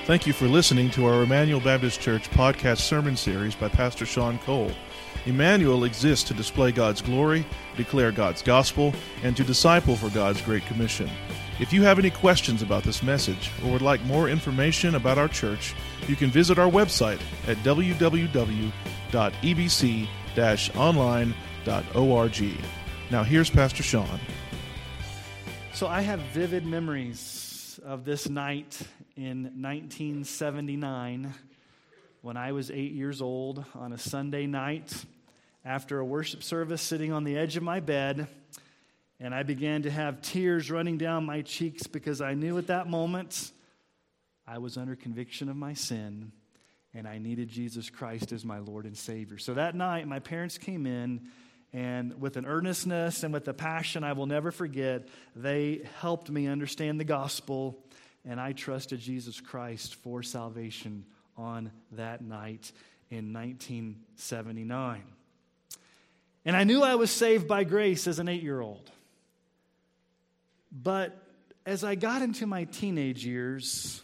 Thank you for listening to our Emmanuel Baptist Church podcast sermon series by Pastor Sean Cole. Emmanuel exists to display God's glory, declare God's gospel, and to disciple for God's Great Commission. If you have any questions about this message or would like more information about our church, you can visit our website at www.ebc-online.org. Now here's Pastor Sean. So I have vivid memories of this night in 1979 when I was 8 years old on a Sunday night after a worship service, sitting on the edge of my bed, and I began to have tears running down my cheeks because I knew at that moment I was under conviction of my sin and I needed Jesus Christ as my Lord and Savior. So that night, my parents came in, and with an earnestness and with a passion I will never forget, they helped me understand the gospel, and I trusted Jesus Christ for salvation on that night in 1979. And I knew I was saved by grace as an 8-year-old. But as I got into my teenage years,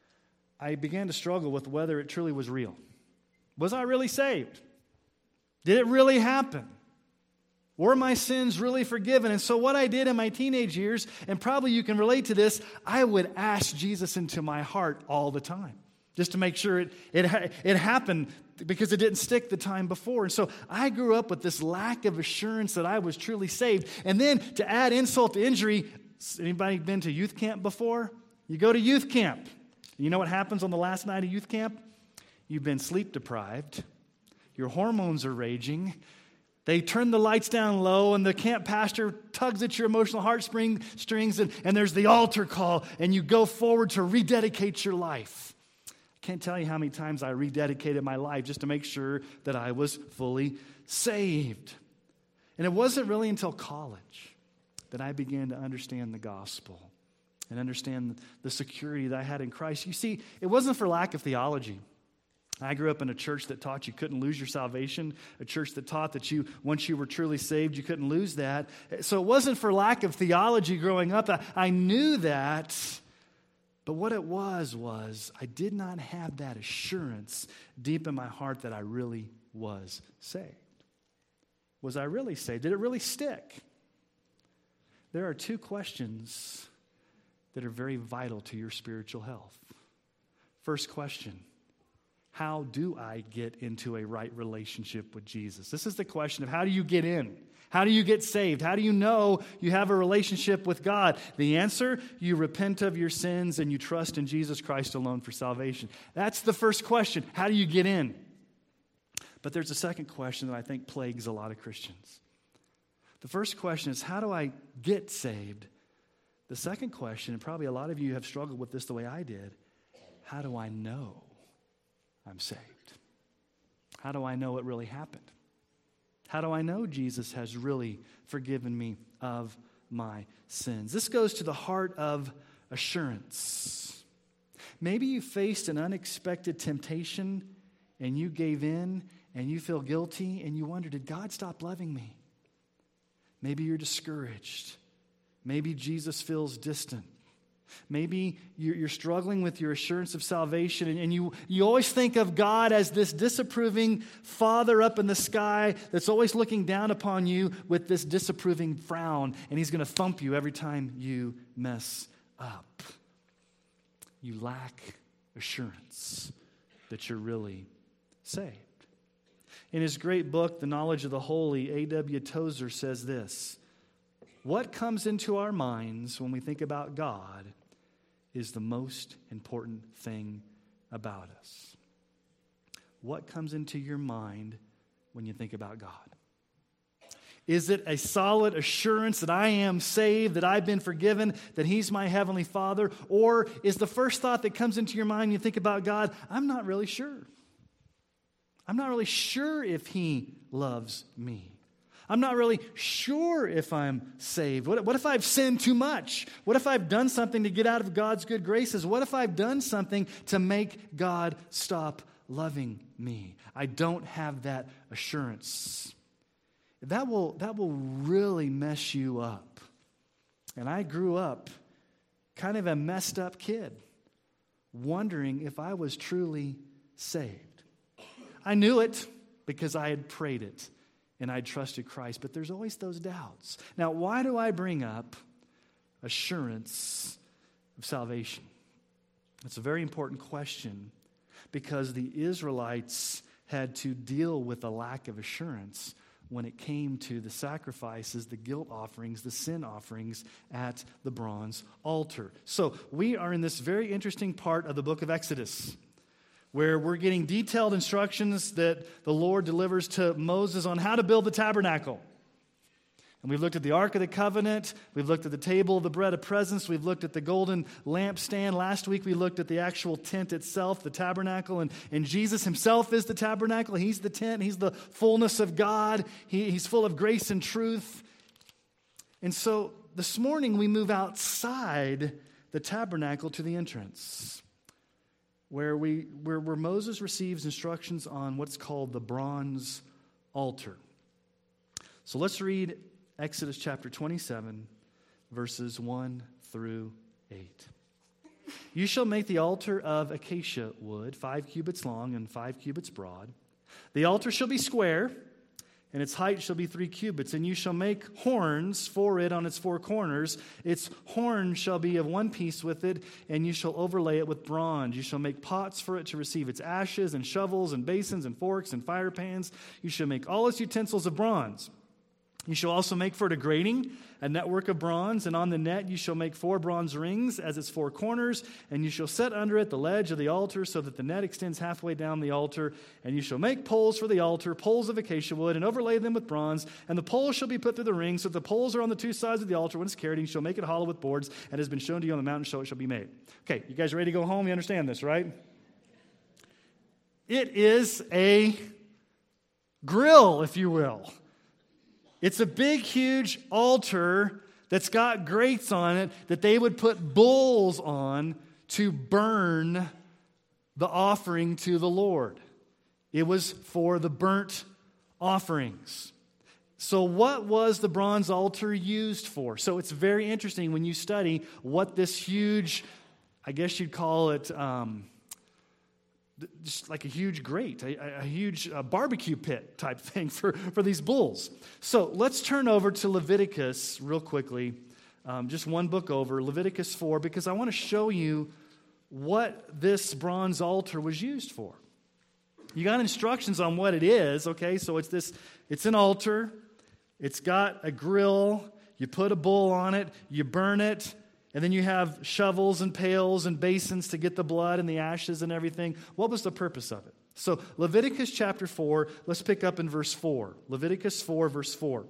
I began to struggle with whether it truly was real. Was I really saved? Did it really happen? Were my sins really forgiven? And so what I did in my teenage years, and probably you can relate to this, I would ask Jesus into my heart all the time, just to make sure it happened, because it didn't stick the time before. And so I grew up with this lack of assurance that I was truly saved. And then to add insult to injury, anybody been to youth camp before? You go to youth camp. You know what happens on the last night of youth camp? You've been sleep deprived. Your hormones are raging. They turn the lights down low, and the camp pastor tugs at your emotional heartstrings, and there's the altar call, and you go forward to rededicate your life. I can't tell you how many times I rededicated my life just to make sure that I was fully saved. And it wasn't really until college that I began to understand the gospel and understand the security that I had in Christ. You see, it wasn't for lack of theology. I grew up in a church that taught you couldn't lose your salvation, a church that taught that once you were truly saved, you couldn't lose that. So it wasn't for lack of theology growing up. I knew that, but what it was I did not have that assurance deep in my heart that I really was saved. Was I really saved? Did it really stick? There are two questions that are very vital to your spiritual health. First question: how do I get into a right relationship with Jesus? This is the question of how do you get in? How do you get saved? How do you know you have a relationship with God? The answer: you repent of your sins and you trust in Jesus Christ alone for salvation. That's the first question. How do you get in? But there's a second question that I think plagues a lot of Christians. The first question is, how do I get saved? The second question, and probably a lot of you have struggled with this the way I did, how do I know I'm saved? How do I know it really happened? How do I know Jesus has really forgiven me of my sins? This goes to the heart of assurance. Maybe you faced an unexpected temptation and you gave in and you feel guilty and you wonder, did God stop loving me? Maybe you're discouraged. Maybe Jesus feels distant. Maybe you're struggling with your assurance of salvation, and you always think of God as this disapproving Father up in the sky that's always looking down upon you with this disapproving frown, and He's going to thump you every time you mess up. You lack assurance that you're really saved. In his great book, The Knowledge of the Holy, A.W. Tozer says this: what comes into our minds when we think about God is the most important thing about us. What comes into your mind when you think about God? Is it a solid assurance that I am saved, that I've been forgiven, that He's my Heavenly Father? Or is the first thought that comes into your mind when you think about God, I'm not really sure. I'm not really sure if He loves me. I'm not really sure if I'm saved. What if I've sinned too much? What if I've done something to get out of God's good graces? What if I've done something to make God stop loving me? I don't have that assurance. That will really mess you up. And I grew up kind of a messed up kid. wondering if I was truly saved. I knew it because I had prayed it and I trusted Christ, but there's always those doubts. Now, why do I bring up assurance of salvation? It's a very important question because the Israelites had to deal with a lack of assurance when it came to the sacrifices, the guilt offerings, the sin offerings at the bronze altar. So we are in this very interesting part of the book of Exodus, where we're getting detailed instructions that the Lord delivers to Moses on how to build the tabernacle. And we've looked at the Ark of the Covenant. We've looked at the table of the bread of presence. We've looked at the golden lampstand. Last week we looked at the actual tent itself, the tabernacle. And Jesus himself is the tabernacle. He's the tent. He's the fullness of God. He's full of grace and truth. And so this morning we move outside the tabernacle to the entrance, where Moses receives instructions on what's called the bronze altar. So let's read Exodus chapter 27, verses 1 through 8. You shall make the altar of acacia wood, 5 cubits long and 5 cubits broad. The altar shall be square, and its height shall be 3 cubits. And you shall make horns for it on its 4 corners. Its horn shall be of one piece with it, and you shall overlay it with bronze. You shall make pots for it to receive its ashes, and shovels, and basins, and forks, and fire pans. You shall make all its utensils of bronze. You shall also make for it a grating, a network of bronze, and on the net you shall make 4 bronze rings as its 4 corners, and you shall set under it the ledge of the altar so that the net extends halfway down the altar, and you shall make poles for the altar, poles of acacia wood, and overlay them with bronze, and the poles shall be put through the rings, so that the poles are on the 2 sides of the altar when it's carried, and you shall make it hollow with boards, and it has been shown to you on the mountain, so it shall be made. Okay, you guys ready to go home? You understand this, right? It is a grill, if you will. It's a big, huge altar that's got grates on it that they would put bulls on to burn the offering to the Lord. It was for the burnt offerings. So what was the bronze altar used for? So it's very interesting when you study what this huge, I guess you'd call it just like a huge grate, a huge barbecue pit type thing for these bulls. So let's turn over to Leviticus real quickly, just one book over, Leviticus 4, because I want to show you what this bronze altar was used for. You got instructions on what it is, okay? So it's an altar, it's got a grill, you put a bull on it, you burn it, and then you have shovels and pails and basins to get the blood and the ashes and everything. What was the purpose of it? So Leviticus chapter 4, let's pick up in verse 4. Leviticus 4, verse 4.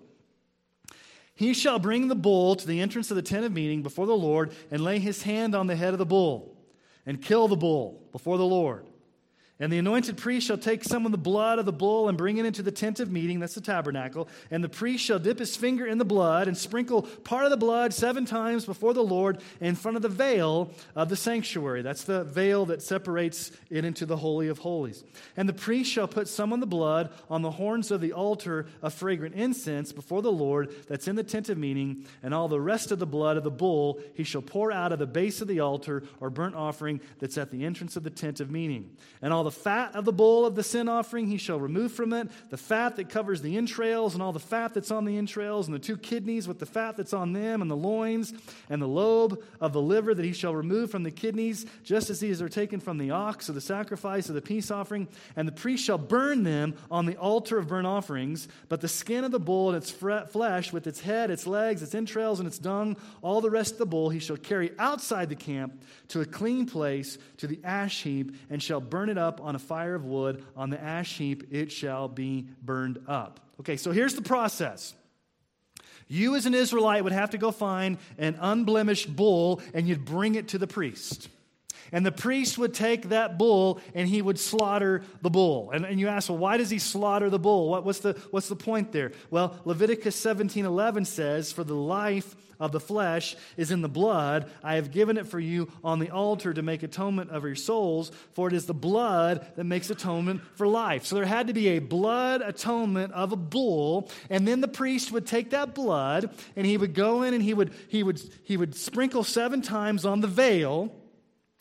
He shall bring the bull to the entrance of the tent of meeting before the Lord and lay his hand on the head of the bull and kill the bull before the Lord. And the anointed priest shall take some of the blood of the bull and bring it into the tent of meeting, that's the tabernacle, and the priest shall dip his finger in the blood and sprinkle part of the blood 7 times before the Lord in front of the veil of the sanctuary. That's the veil that separates it into the Holy of Holies. And the priest shall put some of the blood on the horns of the altar of fragrant incense before the Lord that's in the tent of meeting, and all the rest of the blood of the bull he shall pour out of the base of the altar or burnt offering that's at the entrance of the tent of meeting. And all the fat of the bull of the sin offering he shall remove from it, the fat that covers the entrails and all the fat that's on the entrails, and the 2 kidneys with the fat that's on them, and the loins, and the lobe of the liver that he shall remove from the kidneys, just as these are taken from the ox of the sacrifice of the peace offering. And the priest shall burn them on the altar of burnt offerings, but the skin of the bull and its flesh with its head, its legs, its entrails, and its dung, all the rest of the bull he shall carry outside the camp to a clean place, to the ash heap, and shall burn it up on a fire of wood. On the ash heap it shall be burned up. Okay, so here's the process. You as an Israelite would have to go find an unblemished bull and you'd bring it to the priest. And the priest would take that bull and he would slaughter the bull. And you ask, well, why does he slaughter the bull? What's the point there? Well, Leviticus 17:11 says, for the life of the flesh is in the blood. I have given it for you on the altar to make atonement of your souls, for it is the blood that makes atonement for life. So there had to be a blood atonement of a bull, and then the priest would take that blood and he would go in and he would sprinkle 7 times on the veil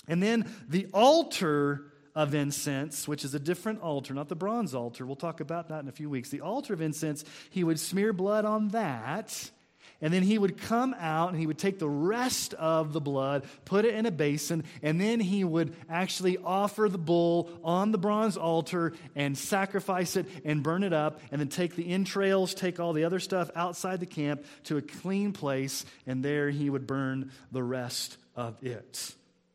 And then the altar of incense, which is a different altar, not the bronze altar. We'll talk about that in a few weeks. The altar of incense, he would smear blood on that, and then he would come out and he would take the rest of the blood, put it in a basin, and then he would actually offer the bull on the bronze altar and sacrifice it and burn it up, and then take the entrails, take all the other stuff outside the camp to a clean place, and there he would burn the rest of it.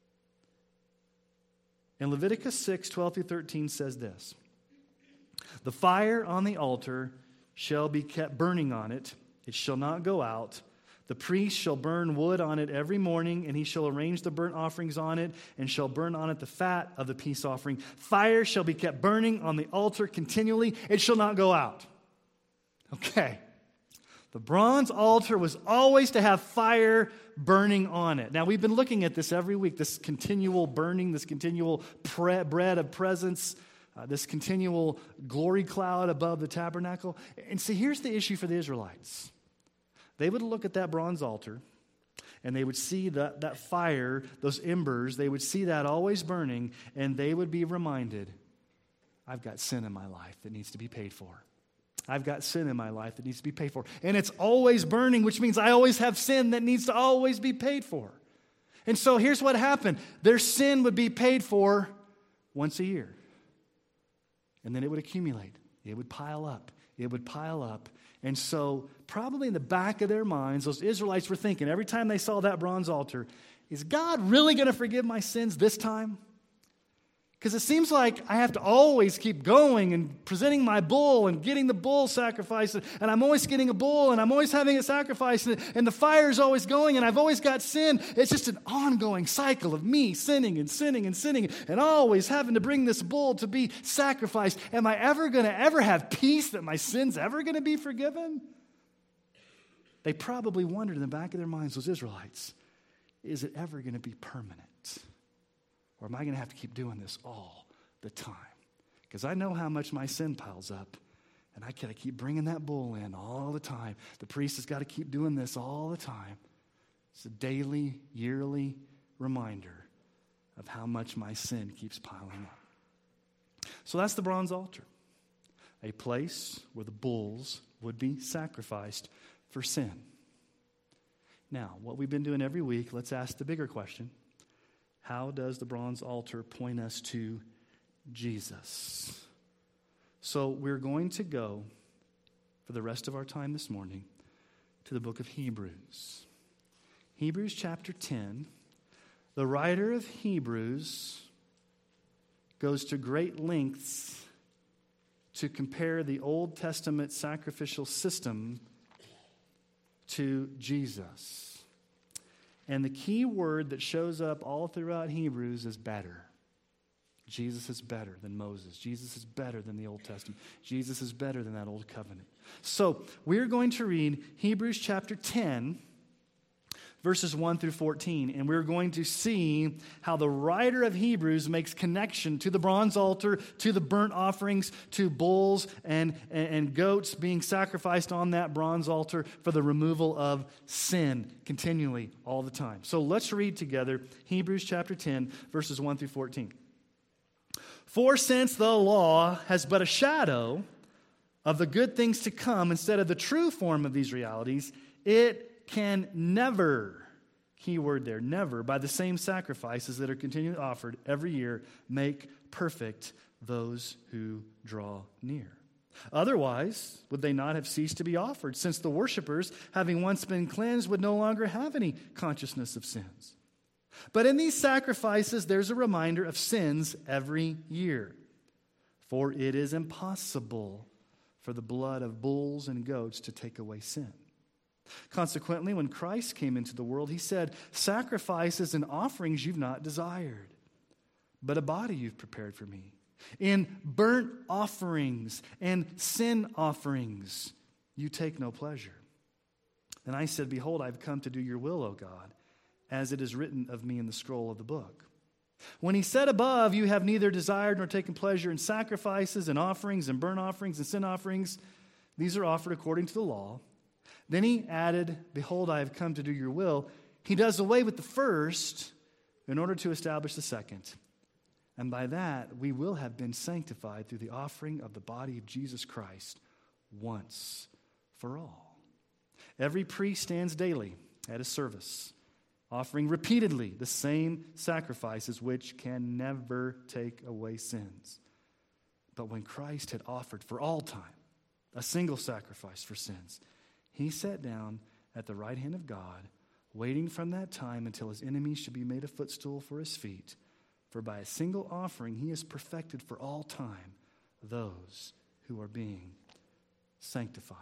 And Leviticus 6, 12 through 13 says this: "The fire on the altar shall be kept burning on it. It shall not go out. The priest shall burn wood on it every morning, and he shall arrange the burnt offerings on it, and shall burn on it the fat of the peace offering. Fire shall be kept burning on the altar continually. It shall not go out." Okay. The bronze altar was always to have fire burning on it. Now, we've been looking at this every week, this continual burning, this continual bread of presence, this continual glory cloud above the tabernacle. And see, here's the issue for the Israelites. They would look at that bronze altar, and they would see that fire, those embers, they would see that always burning, and they would be reminded, I've got sin in my life that needs to be paid for. I've got sin in my life that needs to be paid for. And it's always burning, which means I always have sin that needs to always be paid for. And so here's what happened. Their sin would be paid for once a year. And then it would accumulate. It would pile up. It would pile up. And so probably in the back of their minds, those Israelites were thinking every time they saw that bronze altar, is God really going to forgive my sins this time? Because it seems like I have to always keep going and presenting my bull and getting the bull sacrificed. And I'm always getting a bull and I'm always having it sacrificed. And the fire's always going and I've always got sin. It's just an ongoing cycle of me sinning and sinning and sinning and always having to bring this bull to be sacrificed. Am I ever going to ever have peace that my sin's ever going to be forgiven? They probably wondered in the back of their minds, those Israelites, is it ever going to be permanent? Or am I going to have to keep doing this all the time? Because I know how much my sin piles up. And I got to keep bringing that bull in all the time. The priest has got to keep doing this all the time. It's a daily, yearly reminder of how much my sin keeps piling up. So that's the bronze altar. A place where the bulls would be sacrificed for sin. Now, what we've been doing every week, let's ask the bigger question. How does the bronze altar point us to Jesus? So we're going to go, for the rest of our time this morning, to the book of Hebrews. Hebrews chapter 10. The writer of Hebrews goes to great lengths to compare the Old Testament sacrificial system to Jesus. And the key word that shows up all throughout Hebrews is better. Jesus is better than Moses. Jesus is better than the Old Testament. Jesus is better than that old covenant. So we're going to read Hebrews chapter 10, verses 1 through 14. And we're going to see how the writer of Hebrews makes connection to the bronze altar, to the burnt offerings, to bulls and goats being sacrificed on that bronze altar for the removal of sin continually all the time. So let's read together Hebrews chapter 10, verses 1 through 14. "For since the law has but a shadow of the good things to come instead of the true form of these realities, it can never," key word there, never, "by the same sacrifices that are continually offered every year, make perfect those who draw near. Otherwise, would they not have ceased to be offered, since the worshipers, having once been cleansed, would no longer have any consciousness of sins? But in these sacrifices, there's a reminder of sins every year. For it is impossible for the blood of bulls and goats to take away sin. Consequently, when Christ came into the world, he said, 'Sacrifices and offerings you've not desired, but a body you've prepared for me. In burnt offerings and sin offerings you take no pleasure.' And I said, 'Behold, I've come to do your will, O God, as it is written of me in the scroll of the book.' When he said above, 'You have neither desired nor taken pleasure in sacrifices and offerings and burnt offerings and sin offerings. These are offered according to the law.' Then he added, 'Behold, I have come to do your will.' He does away with the first in order to establish the second. And by that, we will have been sanctified through the offering of the body of Jesus Christ once for all. Every priest stands daily at his service, offering repeatedly the same sacrifices which can never take away sins. But when Christ had offered for all time a single sacrifice for sins, he sat down at the right hand of God, waiting from that time until his enemies should be made a footstool for his feet. For by a single offering he has perfected for all time those who are being sanctified.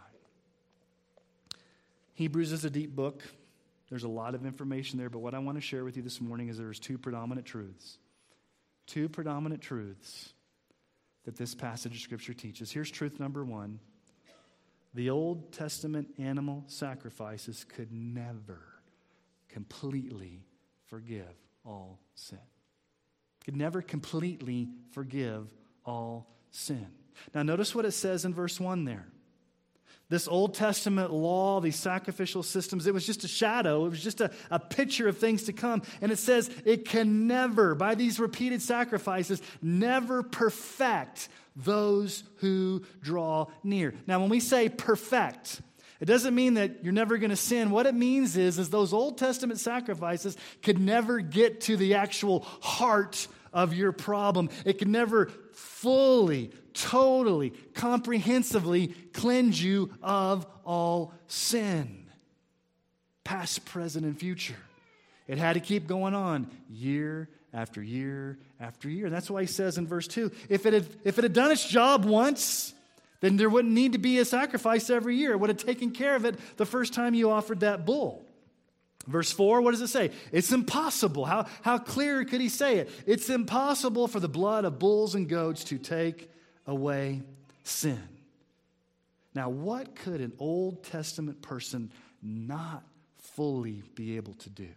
Hebrews is a deep book. There's a lot of information there, but what I want to share with you this morning is there's two predominant truths. Two predominant truths that this passage of Scripture teaches. Here's truth number one. The Old Testament animal sacrifices could never completely forgive all sin. Could never completely forgive all sin. Now notice what it says in verse 1 there. This Old Testament law, these sacrificial systems, it was just a shadow. It was just a picture of things to come. And it says it can never, by these repeated sacrifices, never perfect those who draw near. Now, when we say perfect, it doesn't mean that you're never going to sin. What it means is those Old Testament sacrifices could never get to the actual heart of your problem. It could never fully, totally, comprehensively cleanse you of all sin, past, present, and future. It had to keep going on year after year after year. And that's why he says in verse 2, if it had done its job once, then there wouldn't need to be a sacrifice every year. It would have taken care of it the first time you offered that bull. Verse 4, what does it say? It's impossible. How clear could he say it? It's impossible for the blood of bulls and goats to take away sin. Now, what could an Old Testament person not fully be able to do?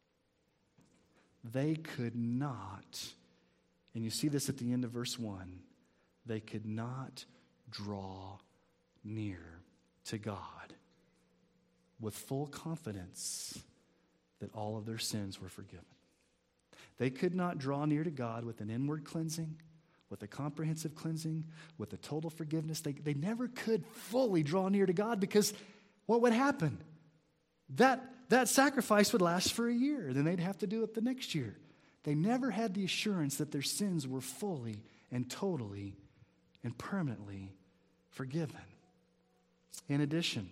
They could not, and you see this at the end of verse 1, they could not draw near to God with full confidence that all of their sins were forgiven. They could not draw near to God with an inward cleansing, with a comprehensive cleansing, with a total forgiveness. They never could fully draw near to God because what would happen? That sacrifice would last for a year. Then they'd have to do it the next year. They never had the assurance that their sins were fully and totally and permanently forgiven. In addition,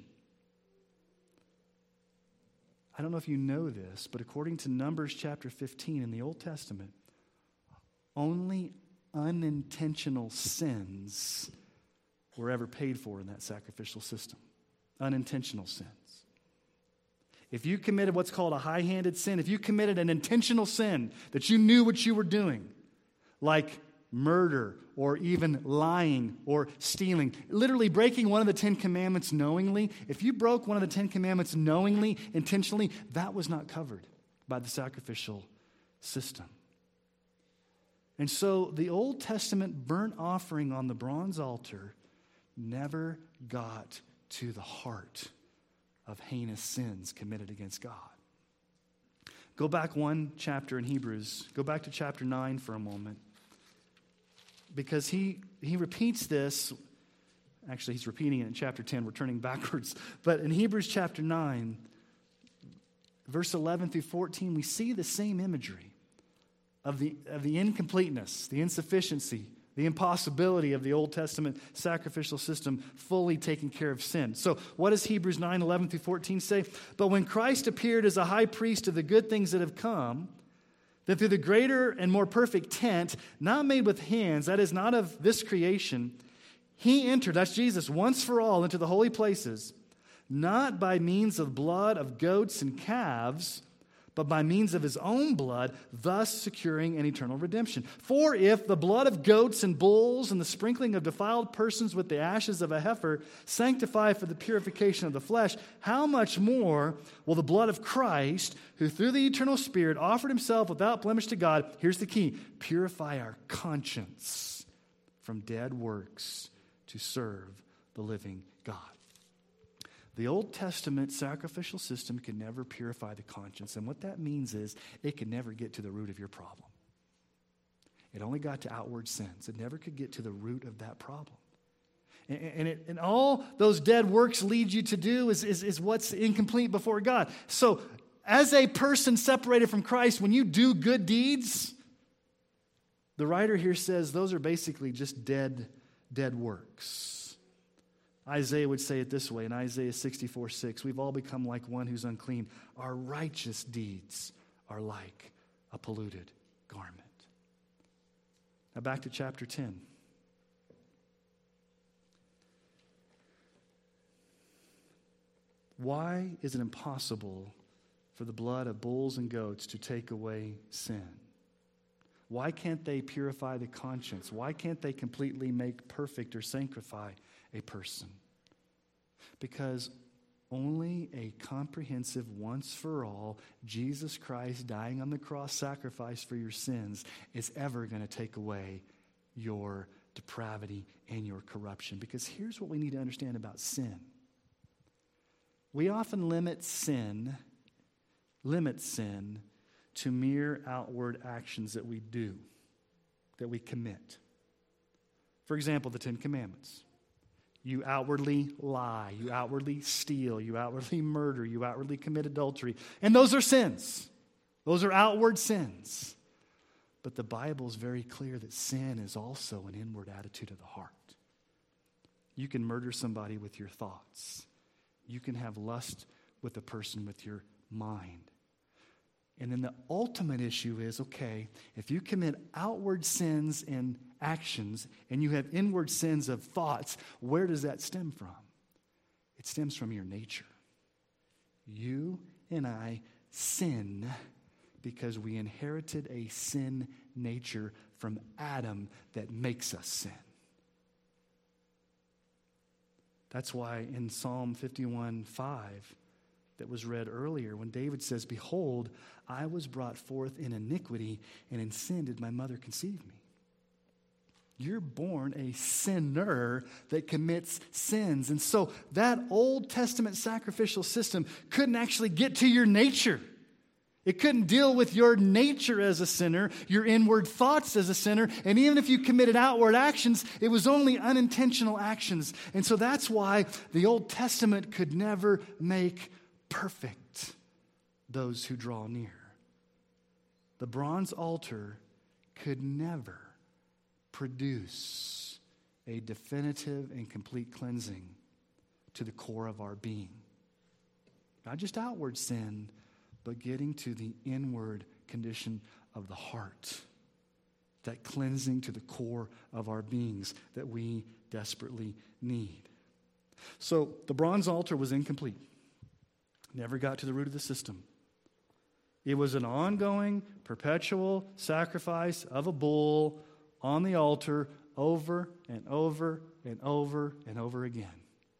I don't know if you know this, but according to Numbers chapter 15 in the Old Testament, only unintentional sins were ever paid for in that sacrificial system. Unintentional sins. If you committed what's called a high-handed sin, if you committed an intentional sin that you knew what you were doing, like murder or even lying or stealing, literally breaking one of the 10 Commandments knowingly, if you broke one of the 10 Commandments knowingly, intentionally, that was not covered by the sacrificial system. And so the Old Testament burnt offering on the bronze altar never got to the heart of heinous sins committed against God. Go back one chapter in Hebrews. Go back to chapter 9 for a moment. Because he repeats this. Actually, he's repeating it in chapter 10. We're turning backwards. But in Hebrews chapter 9, verse 11 through 14, we see the same imagery of the incompleteness, the insufficiency, the impossibility of the Old Testament sacrificial system fully taking care of sin. So what does Hebrews 9, 11 through 14 say? But when Christ appeared as a high priest of the good things that have come, that through the greater and more perfect tent, not made with hands, that is not of this creation, he entered, that's Jesus, once for all into the holy places, not by means of blood of goats and calves, but by means of his own blood, thus securing an eternal redemption. For if the blood of goats and bulls and the sprinkling of defiled persons with the ashes of a heifer sanctify for the purification of the flesh, how much more will the blood of Christ, who through the eternal Spirit offered himself without blemish to God, here's the key, purify our conscience from dead works to serve the living God. The Old Testament sacrificial system can never purify the conscience. And what that means is it can never get to the root of your problem. It only got to outward sins. It never could get to the root of that problem. And all those dead works lead you to do is what's incomplete before God. So as a person separated from Christ, when you do good deeds, the writer here says those are basically just dead works. Isaiah would say it this way in Isaiah 64:6, we've all become like one who's unclean. Our righteous deeds are like a polluted garment. Now back to chapter 10. Why is it impossible for the blood of bulls and goats to take away sin? Why can't they purify the conscience? Why can't they completely make perfect or sanctify a person? Because only a comprehensive, once-for-all, Jesus Christ dying on the cross sacrifice for your sins is ever going to take away your depravity and your corruption. Because here's what we need to understand about sin. We often limit sin to mere outward actions that we do, that we commit. For example, the 10 Commandments. You outwardly lie, you outwardly steal, you outwardly murder, you outwardly commit adultery. And those are sins. Those are outward sins. But the Bible is very clear that sin is also an inward attitude of the heart. You can murder somebody with your thoughts. You can have lust with a person with your mind. And then the ultimate issue is, okay, if you commit outward sins and actions and you have inward sins of thoughts, where does that stem from? It stems from your nature. You and I sin because we inherited a sin nature from Adam that makes us sin. That's why in Psalm 51:5 that was read earlier, when David says, "Behold, I was brought forth in iniquity, and in sin did my mother conceive me." You're born a sinner that commits sins. And so that Old Testament sacrificial system couldn't actually get to your nature. It couldn't deal with your nature as a sinner, your inward thoughts as a sinner, and even if you committed outward actions, it was only unintentional actions. And so that's why the Old Testament could never make perfect those who draw near. The bronze altar could never produce a definitive and complete cleansing to the core of our being. Not just outward sin, but getting to the inward condition of the heart. That cleansing to the core of our beings that we desperately need. So the bronze altar was incomplete. Never got to the root of the system. It was an ongoing, perpetual sacrifice of a bull on the altar over and over and over and over again.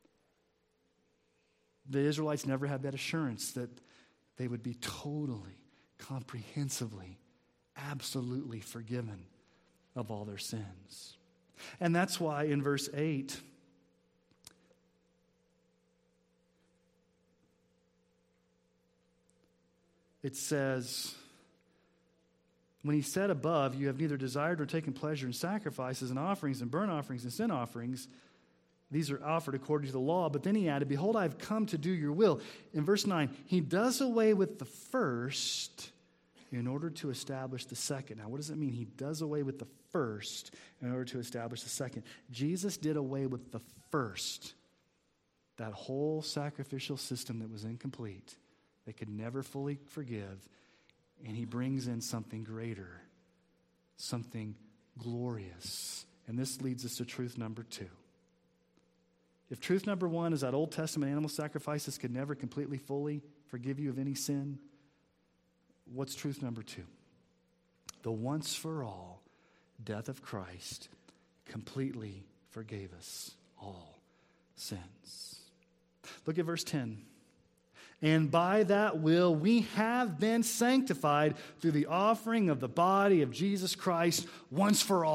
The Israelites never had that assurance that they would be totally, comprehensively, absolutely forgiven of all their sins. And that's why in verse 8, it says, when he said above, you have neither desired nor taken pleasure in sacrifices and offerings and burnt offerings and sin offerings. These are offered according to the law. But then he added, behold, I have come to do your will. In verse 9, he does away with the first in order to establish the second. Now, what does it mean? He does away with the first in order to establish the second. Jesus did away with the first. That whole sacrificial system that was incomplete, that could never fully forgive. And he brings in something greater, something glorious. And this leads us to truth number 2. If truth number 1 is that Old Testament animal sacrifices could never completely, fully forgive you of any sin, what's truth number 2? The once-for-all death of Christ completely forgave us all sins. Look at verse 10. And by that will we have been sanctified through the offering of the body of Jesus Christ once for all.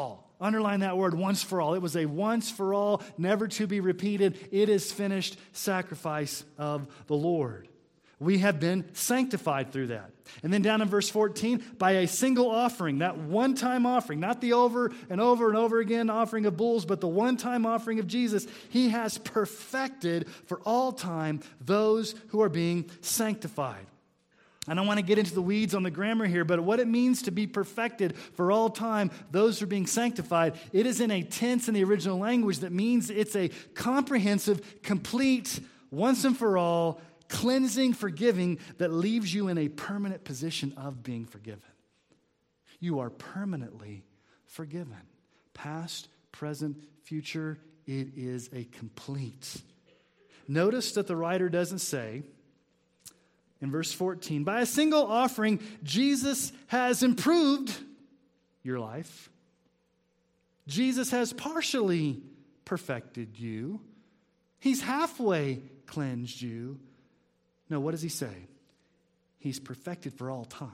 Underline that word, once for all. It was a once for all, never to be repeated. It is finished sacrifice of the Lord. We have been sanctified through that. And then down in verse 14, by a single offering, that one-time offering, not the over and over and over again offering of bulls, but the one-time offering of Jesus, he has perfected for all time those who are being sanctified. I don't want to get into the weeds on the grammar here, but what it means to be perfected for all time, those who are being sanctified, it is in a tense in the original language that means it's a comprehensive, complete, once and for all, cleansing, forgiving that leaves you in a permanent position of being forgiven. You are permanently forgiven. Past, present, future, it is a complete. Notice that the writer doesn't say, in verse 14, by a single offering, Jesus has improved your life. Jesus has partially perfected you. He's halfway cleansed you. No, what does he say? He's perfected for all time.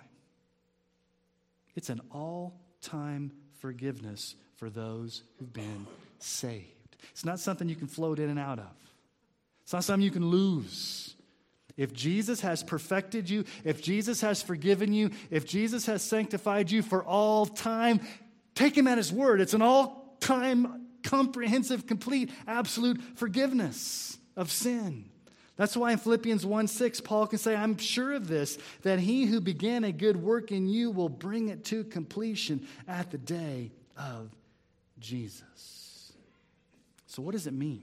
It's an all-time forgiveness for those who've been saved. It's not something you can float in and out of. It's not something you can lose. If Jesus has perfected you, if Jesus has forgiven you, if Jesus has sanctified you for all time, take him at his word. It's an all-time, comprehensive, complete, absolute forgiveness of sin. That's why in Philippians 1:6, Paul can say, I'm sure of this, that he who began a good work in you will bring it to completion at the day of Jesus. So what does it mean?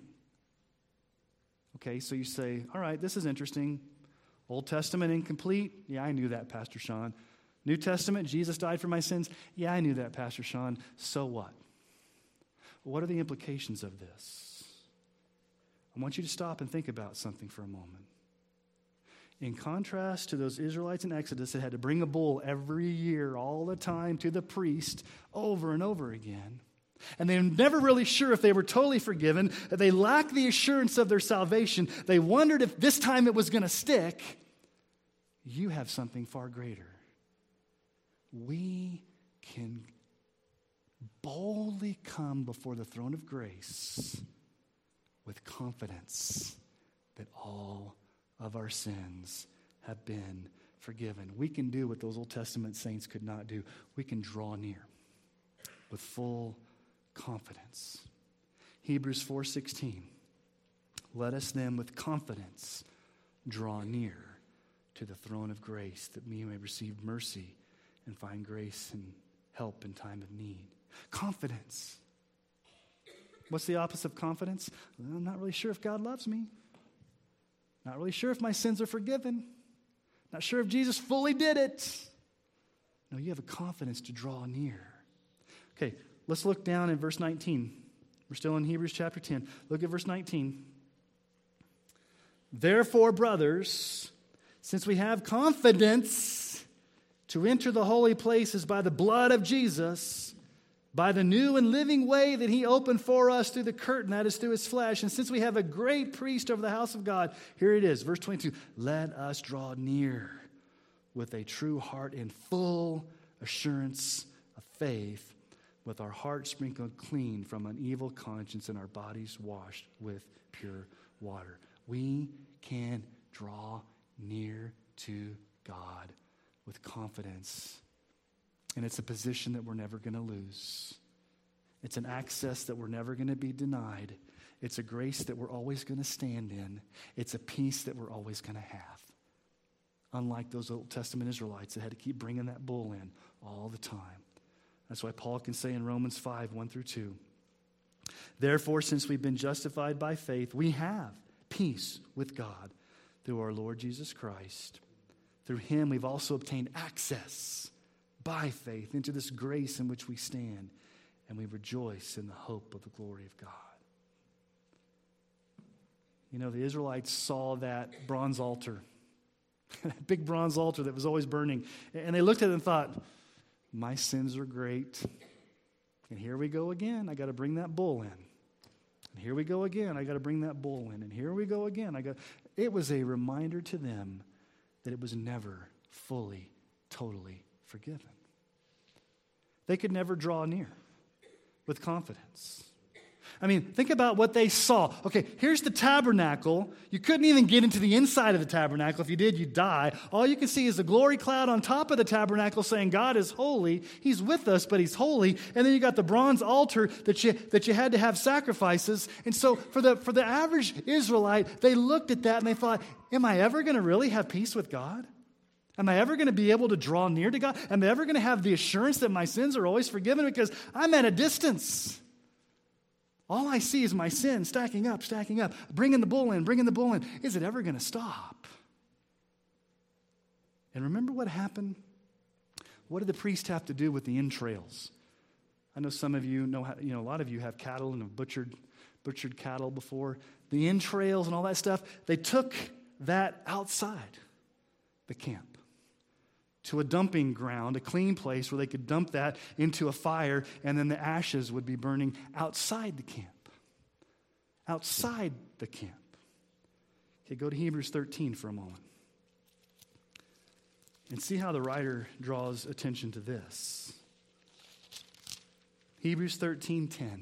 Okay, so you say, all right, this is interesting. Old Testament incomplete? Yeah, I knew that, Pastor Sean. New Testament, Jesus died for my sins? Yeah, I knew that, Pastor Sean. So what? What are the implications of this? I want you to stop and think about something for a moment. In contrast to those Israelites in Exodus that had to bring a bull every year, all the time, to the priest, over and over again, and they were never really sure if they were totally forgiven, that they lacked the assurance of their salvation, they wondered if this time it was going to stick. You have something far greater. We can boldly come before the throne of grace with confidence that all of our sins have been forgiven. We can do what those Old Testament saints could not do. We can draw near with full confidence. Hebrews 4:16. Let us then with confidence draw near to the throne of grace that we may receive mercy and find grace and help in time of need. Confidence. What's the opposite of confidence? Well, I'm not really sure if God loves me. Not really sure if my sins are forgiven. Not sure if Jesus fully did it. No, you have a confidence to draw near. Okay, let's look down in verse 19. We're still in Hebrews chapter 10. Look at verse 19. Therefore, brothers, since we have confidence to enter the holy places by the blood of Jesus, by the new and living way that he opened for us through the curtain, that is through his flesh. And since we have a great priest over the house of God, here it is, verse 22, let us draw near with a true heart in full assurance of faith, with our hearts sprinkled clean from an evil conscience and our bodies washed with pure water. We can draw near to God with confidence. And it's a position that we're never going to lose. It's an access that we're never going to be denied. It's a grace that we're always going to stand in. It's a peace that we're always going to have. Unlike those Old Testament Israelites that had to keep bringing that bull in all the time. That's why Paul can say in Romans 5:1-2, therefore, since we've been justified by faith, we have peace with God through our Lord Jesus Christ. Through him, we've also obtained access by faith into this grace in which we stand, and we rejoice in the hope of the glory of God. You know, the Israelites saw that bronze altar, that big bronze altar that was always burning, and they looked at it and thought, my sins are great, and here we go again. I got to bring that bull in. And here we go again. I got to bring that bull in. And here we go again. It was a reminder to them that it was never fully, totally forgiven. They could never draw near. with confidence. I mean, think about what they saw. Okay, here's the tabernacle. You couldn't even get into the inside of the tabernacle. If you did, you'd die. All you can see is the glory cloud on top of the tabernacle saying God is holy. He's with us, but he's holy. And then you got the bronze altar that you had to have sacrifices. And so for the average Israelite, they looked at that and they thought, am I ever going to really have peace with God? Am I ever going to be able to draw near to God? Am I ever going to have the assurance that my sins are always forgiven? Because I'm at a distance. All I see is my sin stacking up, bringing the bull in. Is it ever going to stop? And remember what happened? What did the priest have to do with the entrails? I know some of you know, a lot of you have cattle and have butchered cattle before. The entrails and all that stuff, they took that outside the camp to a dumping ground, a clean place where they could dump that into a fire, and then the ashes would be burning outside the camp. Outside the camp. Okay, go to Hebrews 13 for a moment. And see how the writer draws attention to this. Hebrews 13:10.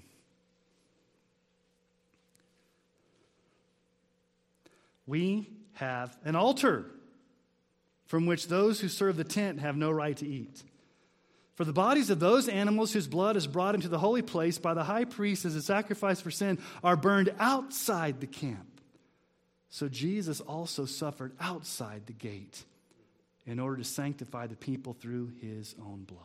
We have an altar from which those who serve the tent have no right to eat. For the bodies of those animals whose blood is brought into the holy place by the high priest as a sacrifice for sin are burned outside the camp. So Jesus also suffered outside the gate in order to sanctify the people through his own blood.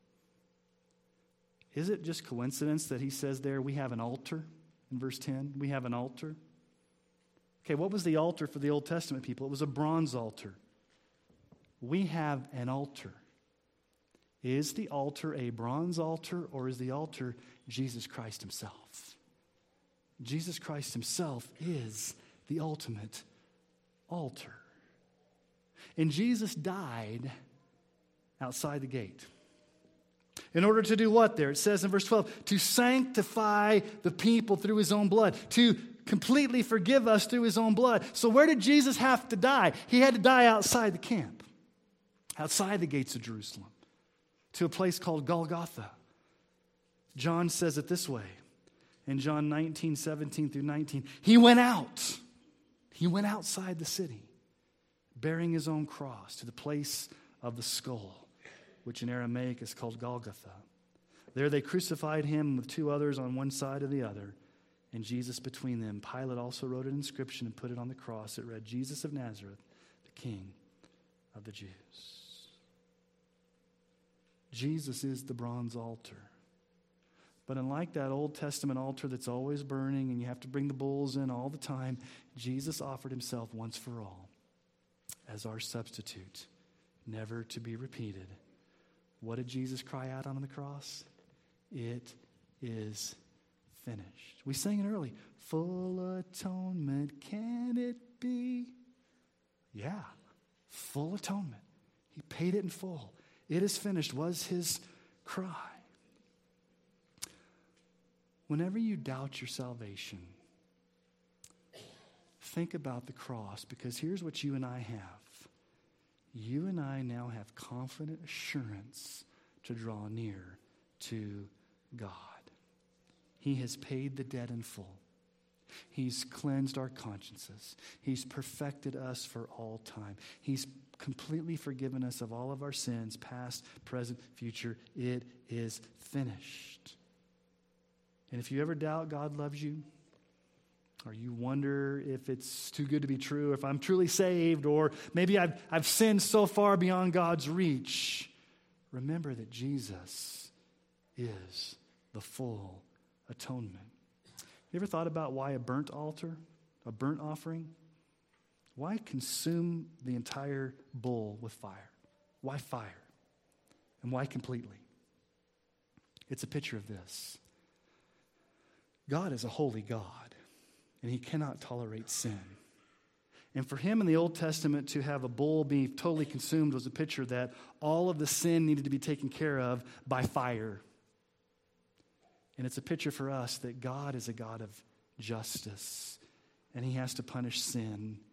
Is it just coincidence that he says there, we have an altar in verse 10? We have an altar. Okay, what was the altar for the Old Testament people? It was a bronze altar. We have an altar. Is the altar a bronze altar, or is the altar Jesus Christ himself? Jesus Christ himself is the ultimate altar. And Jesus died outside the gate. In order to do what there? It says in verse 12, to sanctify the people through his own blood, to completely forgive us through his own blood. So where did Jesus have to die? He had to die outside the camp. Outside the gates of Jerusalem, to a place called Golgotha. John says it this way in John 19:17 through 19. He went out. He went outside the city, bearing his own cross to the place of the skull, which in Aramaic is called Golgotha. There they crucified him with two others on one side of the other, and Jesus between them. Pilate also wrote an inscription and put it on the cross. It read, Jesus of Nazareth, the King of the Jews. Jesus is the bronze altar. But unlike that Old Testament altar that's always burning and you have to bring the bulls in all the time, Jesus offered himself once for all as our substitute, never to be repeated. What did Jesus cry out on the cross? It is finished. We sang it early. Full atonement, can it be? Yeah, full atonement. He paid it in full. It is finished was his cry. Whenever you doubt your salvation, think about the cross, because here's what you and I have. You and I now have confident assurance to draw near to God. He has paid the debt in full. He's cleansed our consciences. He's perfected us for all time. He's completely forgiven us of all of our sins, past, present, future. It is finished. And if you ever doubt God loves you, or you wonder if it's too good to be true, if I'm truly saved, or maybe I've sinned so far beyond God's reach, remember that Jesus is the full atonement. You ever thought about why a burnt altar, a burnt offering? Why consume the entire bull with fire? Why fire? And why completely? It's a picture of this. God is a holy God, and he cannot tolerate sin. And for him in the Old Testament to have a bull be totally consumed was a picture that all of the sin needed to be taken care of by fire. And it's a picture for us that God is a God of justice, and he has to punish sin.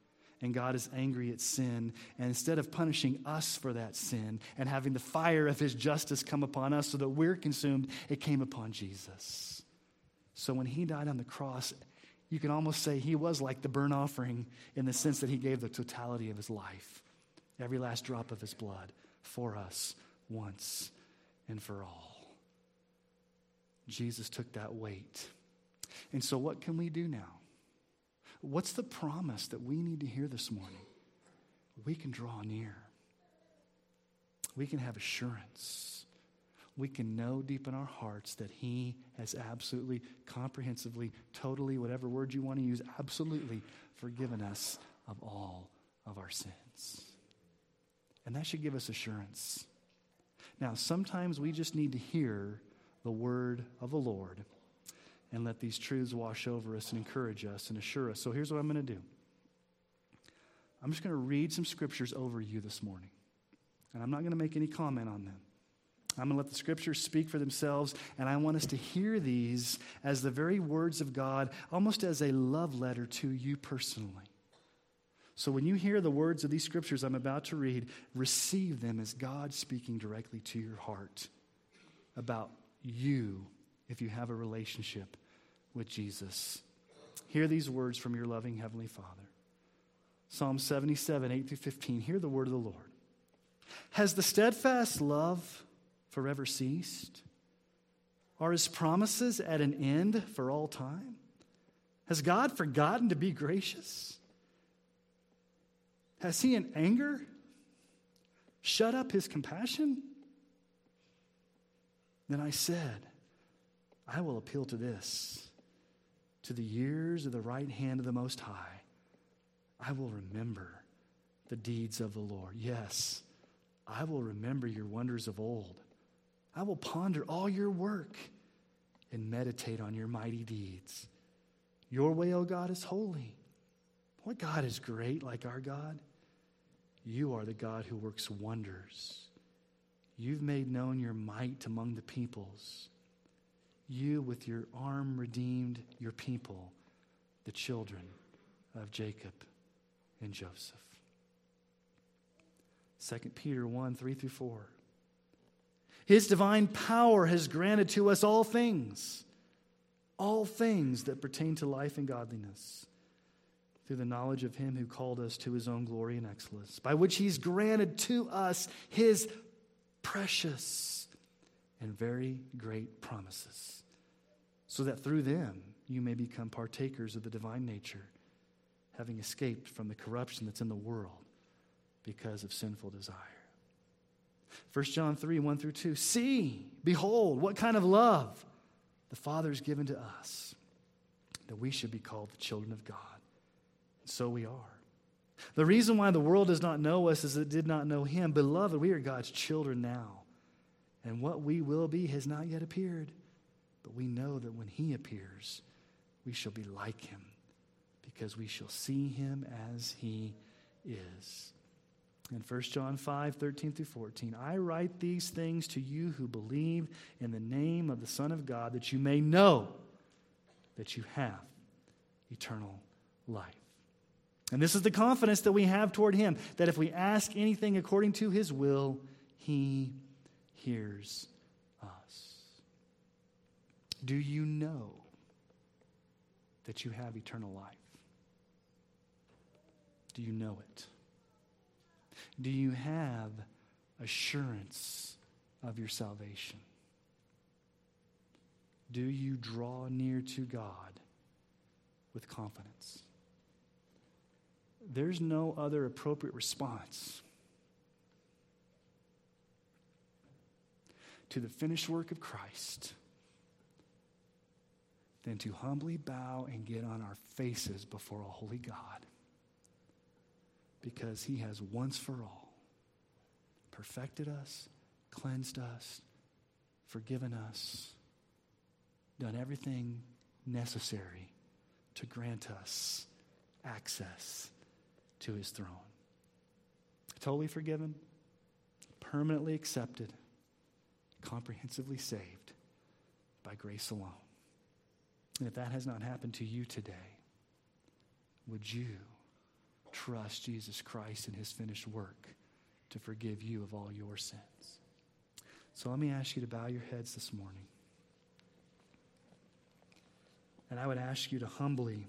And God is angry at sin. And instead of punishing us for that sin and having the fire of his justice come upon us so that we're consumed, it came upon Jesus. So when he died on the cross, you can almost say he was like the burnt offering in the sense that he gave the totality of his life, every last drop of his blood for us once and for all. Jesus took that weight. And so what can we do now? What's the promise that we need to hear this morning? We can draw near. We can have assurance. We can know deep in our hearts that he has absolutely, comprehensively, totally, whatever word you want to use, absolutely forgiven us of all of our sins. And that should give us assurance. Now, sometimes we just need to hear the word of the Lord and let these truths wash over us and encourage us and assure us. So here's what I'm going to do. I'm just going to read some scriptures over you this morning. And I'm not going to make any comment on them. I'm going to let the scriptures speak for themselves, and I want us to hear these as the very words of God, almost as a love letter to you personally. So when you hear the words of these scriptures I'm about to read, receive them as God speaking directly to your heart about you if you have a relationship with Jesus. Hear these words from your loving Heavenly Father. Psalm 77, 8-15. Hear the word of the Lord. Has the steadfast love forever ceased? Are his promises at an end for all time? Has God forgotten to be gracious? Has he in anger shut up his compassion? Then I said, I will appeal to this, to the years of the right hand of the Most High. I will remember the deeds of the Lord. Yes, I will remember your wonders of old. I will ponder all your work and meditate on your mighty deeds. Your way, O God, is holy. What God is great like our God? You are the God who works wonders. You've made known your might among the peoples. You with your arm redeemed your people, the children of Jacob and Joseph. 2 Peter 1, 3-4. His divine power has granted to us all things that pertain to life and godliness, through the knowledge of him who called us to his own glory and excellence, by which he's granted to us his precious and very great promises, so that through them you may become partakers of the divine nature, having escaped from the corruption that's in the world because of sinful desire. 1 John 3, 1-2. See, behold, what kind of love the Father has given to us, that we should be called the children of God. And so we are. The reason why the world does not know us is it did not know him. Beloved, we are God's children now, and what we will be has not yet appeared. But we know that when he appears, we shall be like him, because we shall see him as he is. In 1 John 5, 13-14, I write these things to you who believe in the name of the Son of God, that you may know that you have eternal life. And this is the confidence that we have toward him, that if we ask anything according to his will, he hears us. Do you know that you have eternal life? Do you know it? Do you have assurance of your salvation? Do you draw near to God with confidence? There's no other appropriate response to the finished work of Christ than to humbly bow and get on our faces before a holy God, because he has once for all perfected us, cleansed us, forgiven us, done everything necessary to grant us access to his throne. Totally forgiven, permanently accepted, comprehensively saved by grace alone. And if that has not happened to you today, would you trust Jesus Christ and his finished work to forgive you of all your sins. So let me ask you to bow your heads this morning. And I would ask you to humbly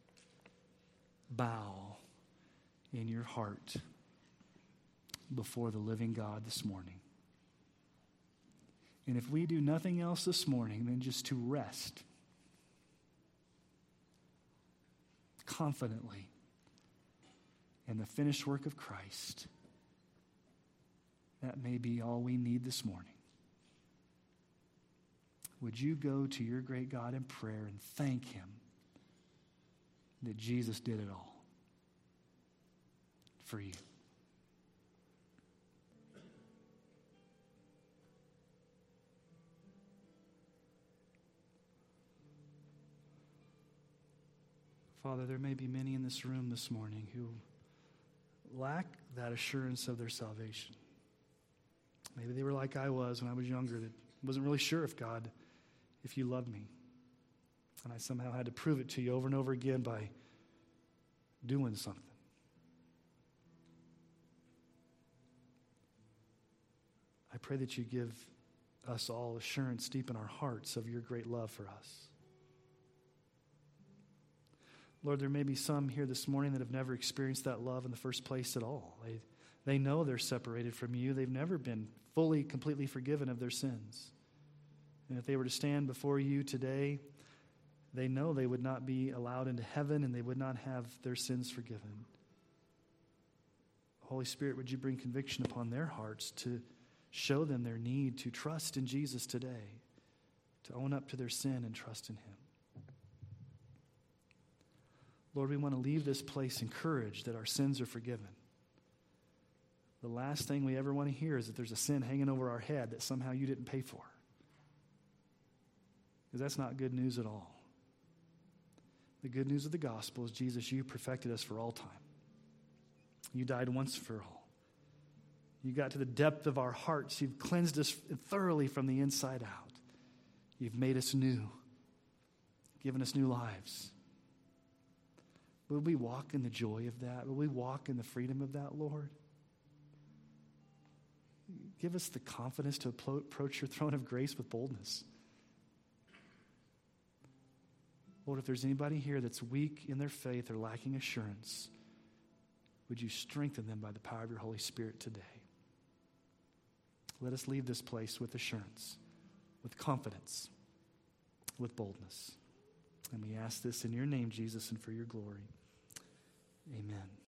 bow in your heart before the living God this morning. And if we do nothing else this morning than just to rest confidently in the finished work of Christ, that may be all we need this morning. Would you go to your great God in prayer and thank him that Jesus did it all for you? Father, there may be many in this room this morning who lack that assurance of their salvation. Maybe they were like I was when I was younger, that wasn't really sure if you loved me. And I somehow had to prove it to you over and over again by doing something. I pray that you give us all assurance deep in our hearts of your great love for us. Lord, there may be some here this morning that have never experienced that love in the first place at all. They know they're separated from you. They've never been fully, completely forgiven of their sins. And if they were to stand before you today, they know they would not be allowed into heaven and they would not have their sins forgiven. Holy Spirit, would you bring conviction upon their hearts to show them their need to trust in Jesus today, to own up to their sin and trust in him. Lord, we want to leave this place encouraged that our sins are forgiven. The last thing we ever want to hear is that there's a sin hanging over our head that somehow you didn't pay for. Because that's not good news at all. The good news of the gospel is, Jesus, you perfected us for all time. You died once for all. You got to the depth of our hearts. You've cleansed us thoroughly from the inside out. You've made us new, given us new lives. Will we walk in the joy of that? Will we walk in the freedom of that, Lord? Give us the confidence to approach your throne of grace with boldness. Lord, if there's anybody here that's weak in their faith or lacking assurance, would you strengthen them by the power of your Holy Spirit today? Let us leave this place with assurance, with confidence, with boldness. And we ask this in your name, Jesus, and for your glory. Amen.